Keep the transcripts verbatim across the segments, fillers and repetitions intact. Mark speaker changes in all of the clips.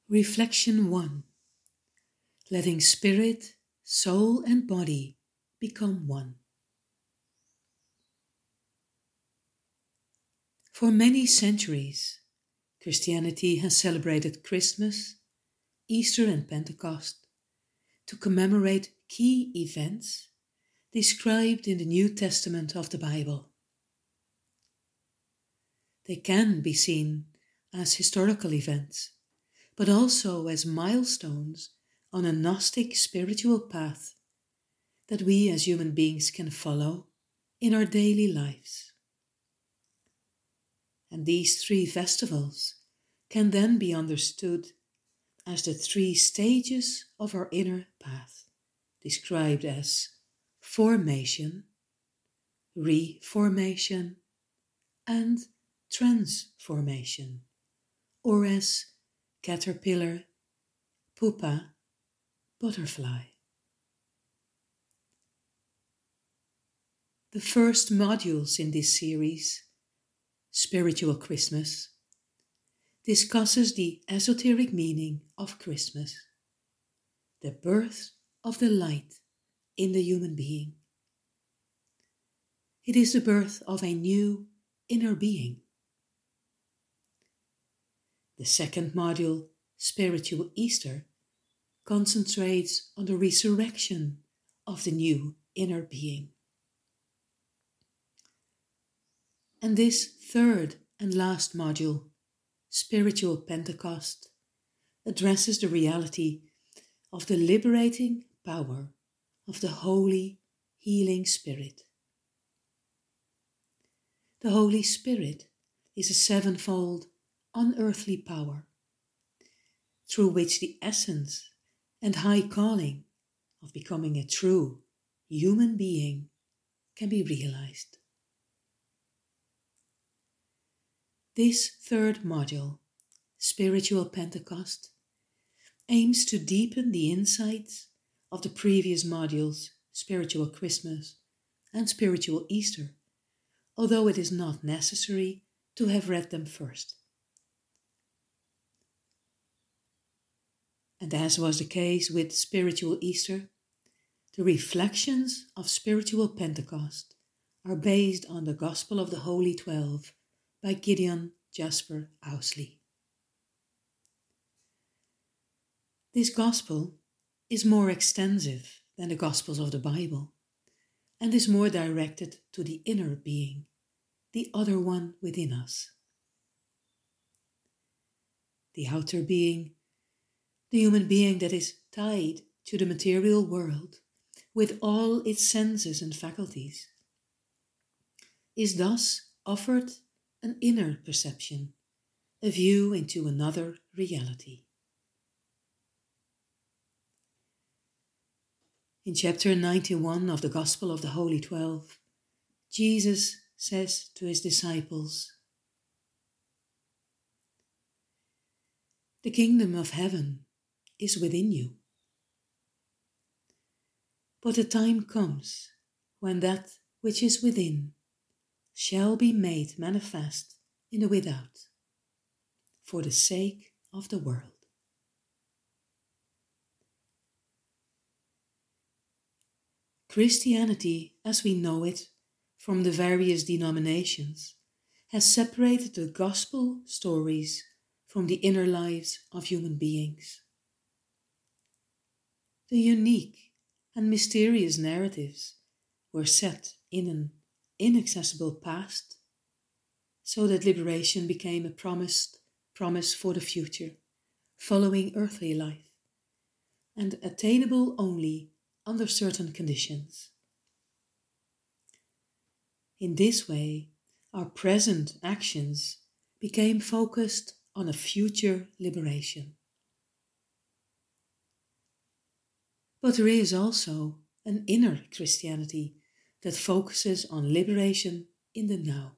Speaker 1: Reflection one. Letting spirit, soul and body become one. For many centuries, Christianity has celebrated Christmas, Easter and Pentecost to commemorate key events described in the New Testament of the Bible. They can be seen as historical events, but also as milestones on a Gnostic spiritual path that we as human beings can follow in our daily lives. And these three festivals can then be understood as the three stages of our inner path, described as formation, reformation, and transformation, or as caterpillar, pupa, butterfly. The first modules in this series, Spiritual Christmas, discusses the esoteric meaning of Christmas, the birth of the light in the human being. It is the birth of a new inner being. The second module, Spiritual Easter, concentrates on the resurrection of the new inner being. And this third and last module, Spiritual Pentecost, addresses the reality of the liberating power of the Holy Healing Spirit. The Holy Spirit is a sevenfold unearthly power through which the essence and high calling of becoming a true human being can be realized. This third module, Spiritual Pentecost, aims to deepen the insights of the previous modules, Spiritual Christmas and Spiritual Easter, although it is not necessary to have read them first. And as was the case with Spiritual Easter, the reflections of Spiritual Pentecost are based on the Gospel of the Holy Twelve by Gideon Jasper Ousley. This Gospel is more extensive than the Gospels of the Bible and is more directed to the inner being, the other one within us. The outer being, the human being that is tied to the material world with all its senses and faculties, is thus offered an inner perception, a view into another reality. In chapter ninety-one of the Gospel of the Holy Twelve, Jesus says to his disciples, "The kingdom of heaven is within you. But the time comes when that which is within shall be made manifest in the without, for the sake of the world." Christianity, as we know it from the various denominations, has separated the gospel stories from the inner lives of human beings. The unique and mysterious narratives were set in an inaccessible past, so that liberation became a promised promise for the future, following earthly life, and attainable only under certain conditions. In this way, our present actions became focused on a future liberation. But there is also an inner Christianity that focuses on liberation in the now.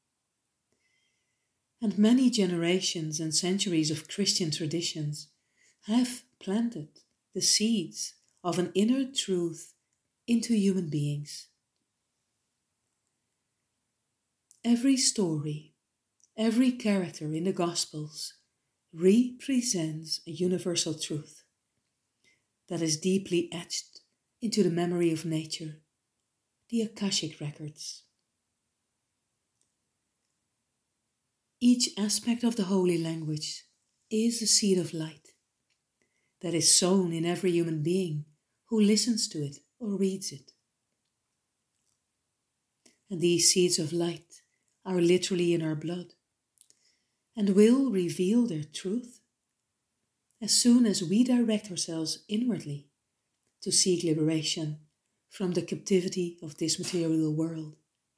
Speaker 1: And many generations and centuries of Christian traditions have planted the seeds of an inner truth into human beings. Every story, every character in the Gospels represents a universal truth that is deeply etched into the memory of nature, the Akashic records. Each aspect of the holy language is a seed of light that is sown in every human being who listens to it or reads it. And these seeds of light are literally in our blood and will reveal their truth as soon as we direct ourselves inwardly to seek liberation from the captivity of this material world.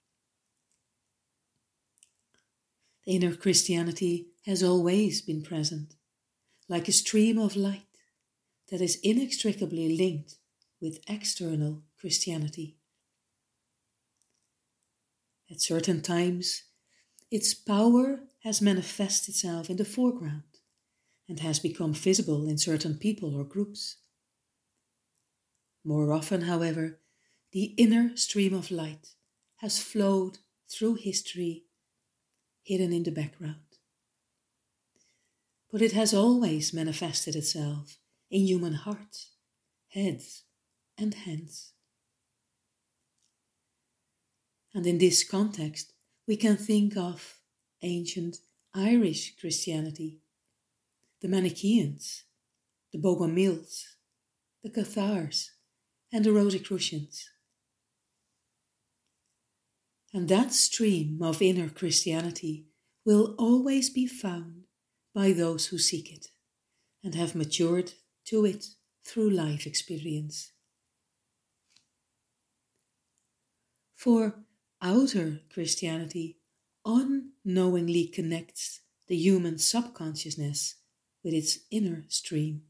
Speaker 1: Inner Christianity has always been present, like a stream of light that is inextricably linked with external Christianity. At certain times, its power has manifested itself in the foreground and has become visible in certain people or groups. More often, however, the inner stream of light has flowed through history, hidden in the background. But it has always manifested itself in human hearts, heads, and hands. And in this context, we can think of ancient Irish Christianity, the Manichaeans, the Bogomils, the Cathars, and the Rosicrucians. And that stream of inner Christianity will always be found by those who seek it and have matured to it through life experience. For outer Christianity unknowingly connects the human subconsciousness with its inner stream.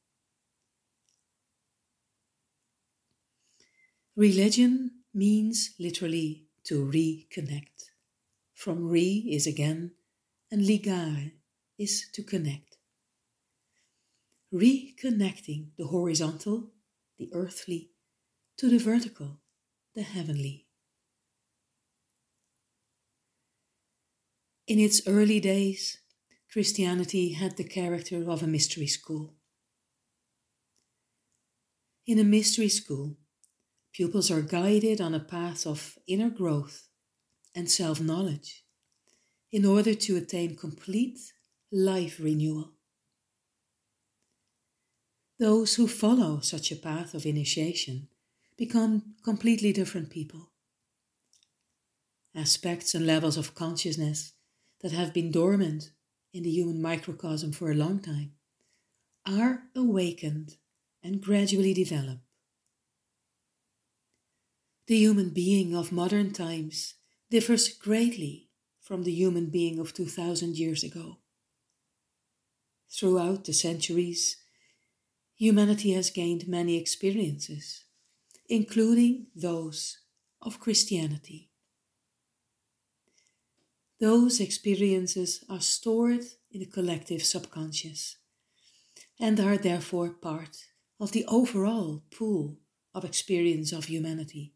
Speaker 1: Religion means literally to reconnect. From re is again, and ligare is to connect. Reconnecting the horizontal, the earthly, to the vertical, the heavenly. In its early days, Christianity had the character of a mystery school. In a mystery school, pupils are guided on a path of inner growth and self-knowledge in order to attain complete life renewal. Those who follow such a path of initiation become completely different people. Aspects and levels of consciousness that have been dormant in the human microcosm for a long time are awakened and gradually develop. The human being of modern times differs greatly from the human being of two thousand years ago. Throughout the centuries, humanity has gained many experiences, including those of Christianity. Those experiences are stored in the collective subconscious and are therefore part of the overall pool of experience of humanity.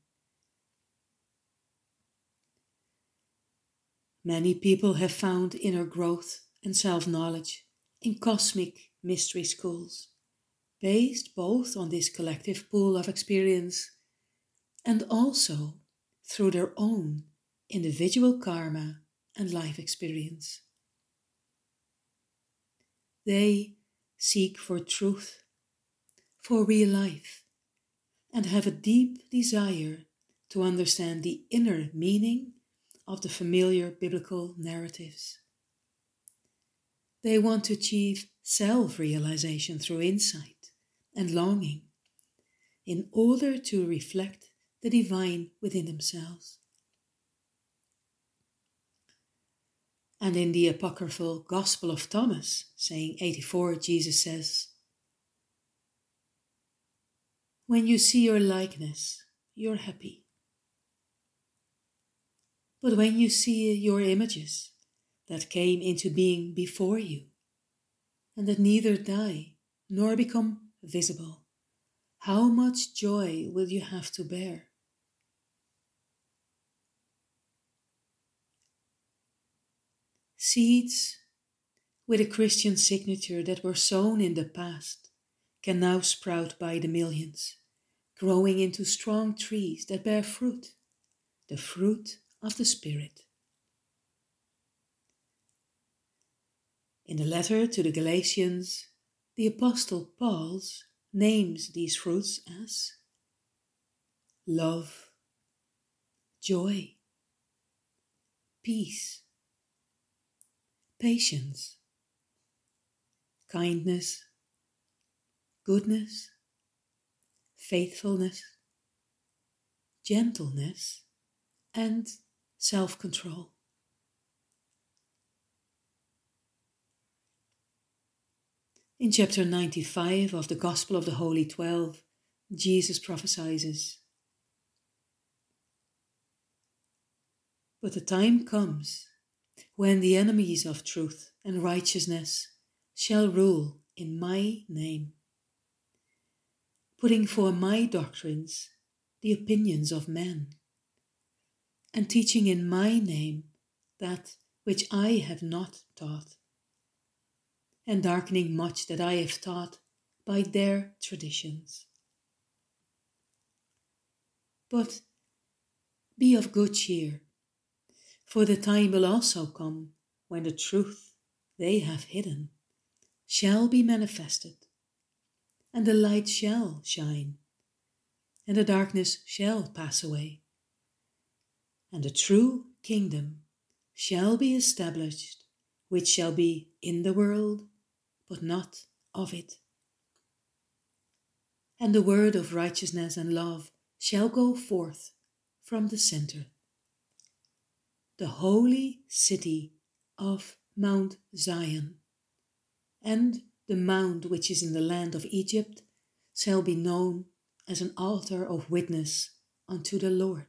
Speaker 1: Many people have found inner growth and self-knowledge in cosmic mystery schools, based both on this collective pool of experience and also through their own individual karma and life experience. They seek for truth, for real life, and have a deep desire to understand the inner meaning of the familiar biblical narratives. They want to achieve self-realization through insight and longing in order to reflect the divine within themselves. And in the apocryphal Gospel of Thomas, saying eighty-four, Jesus says, "When you see your likeness, you're happy. But when you see your images that came into being before you, and that neither die nor become visible, how much joy will you have to bear?" Seeds with a Christian signature that were sown in the past can now sprout by the millions, growing into strong trees that bear fruit, the fruit of the Spirit. In the letter to the Galatians, the Apostle Paul names these fruits as love, joy, peace, patience, kindness, goodness, faithfulness, gentleness, and self-control. In chapter ninety-five of the Gospel of the Holy Twelve, Jesus prophesies, "But the time comes when the enemies of truth and righteousness shall rule in my name, putting for my doctrines the opinions of men, and teaching in my name that which I have not taught, and darkening much that I have taught by their traditions. But be of good cheer, for the time will also come when the truth they have hidden shall be manifested, and the light shall shine, and the darkness shall pass away, and the true kingdom shall be established, which shall be in the world, but not of it. And the word of righteousness and love shall go forth from the center. The holy city of Mount Zion, and the mount which is in the land of Egypt shall be known as an altar of witness unto the Lord."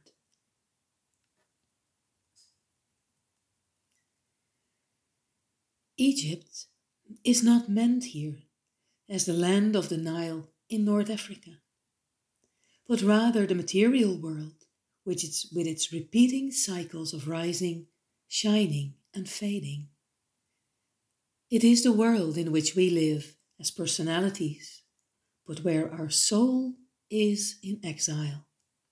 Speaker 1: Egypt is not meant here as the land of the Nile in North Africa, but rather the material world, which is with its repeating cycles of rising, shining, and fading. It is the world in which we live as personalities, but where our soul is in exile.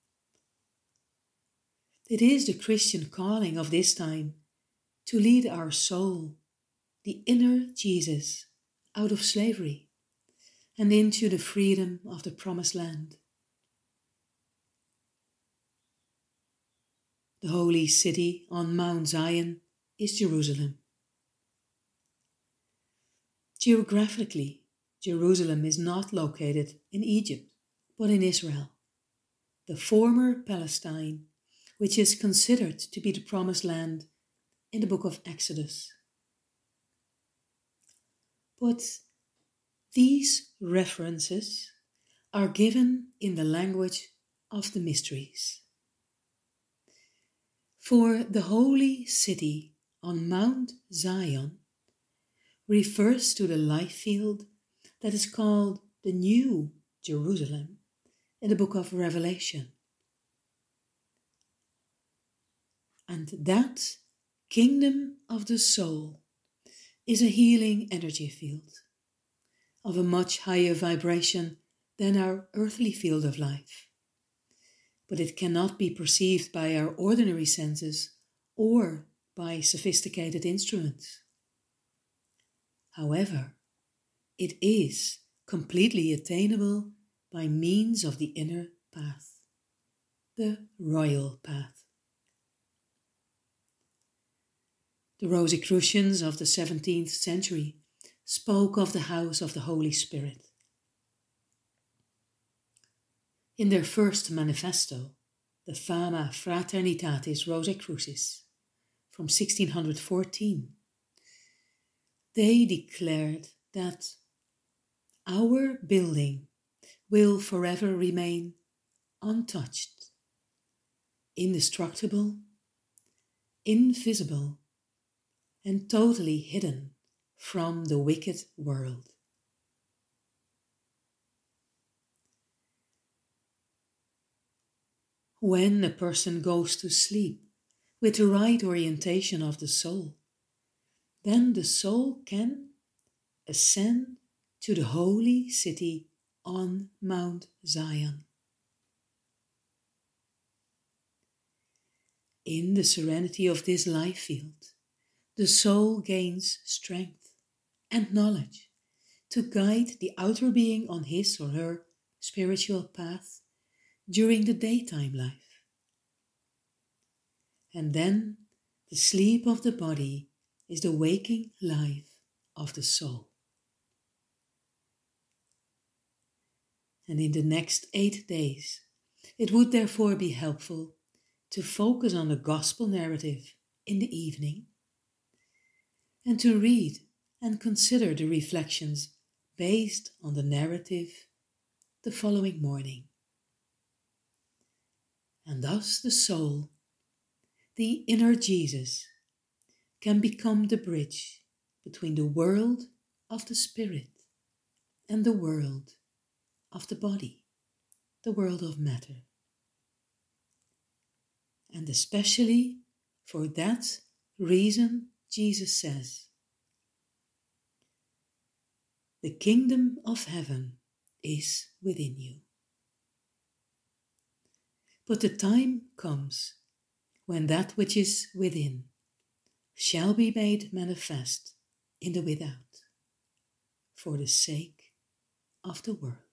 Speaker 1: It is the Christian calling of this time to lead our soul, the inner Jesus, out of slavery and into the freedom of the promised land. The holy city on Mount Zion is Jerusalem. Geographically, Jerusalem is not located in Egypt, but in Israel, the former Palestine, which is considered to be the promised land in the book of Exodus. But these references are given in the language of the mysteries. For the holy city on Mount Zion refers to the life field that is called the New Jerusalem in the book of Revelation. And that kingdom of the soul is a healing energy field of a much higher vibration than our earthly field of life. But it cannot be perceived by our ordinary senses or by sophisticated instruments. However, it is completely attainable by means of the inner path, the royal path. The Rosicrucians of the seventeenth century spoke of the house of the Holy Spirit. In their first manifesto, the Fama Fraternitatis Rosicrucis, from sixteen fourteen, they declared that our building will forever remain untouched, indestructible, invisible, and totally hidden from the wicked world. When a person goes to sleep with the right orientation of the soul, then the soul can ascend to the holy city on Mount Zion. In the serenity of this life field, the soul gains strength and knowledge to guide the outer being on his or her spiritual path during the daytime life. And then the sleep of the body is the waking life of the soul. And in the next eight days, it would therefore be helpful to focus on the gospel narrative in the evening and to read and consider the reflections based on the narrative the following morning. And thus the soul, the inner Jesus, can become the bridge between the world of the spirit and the world of the body, the world of matter. And especially for that reason, Jesus says, "The kingdom of heaven is within you." But the time comes when that which is within shall be made manifest in the without, for the sake of the world.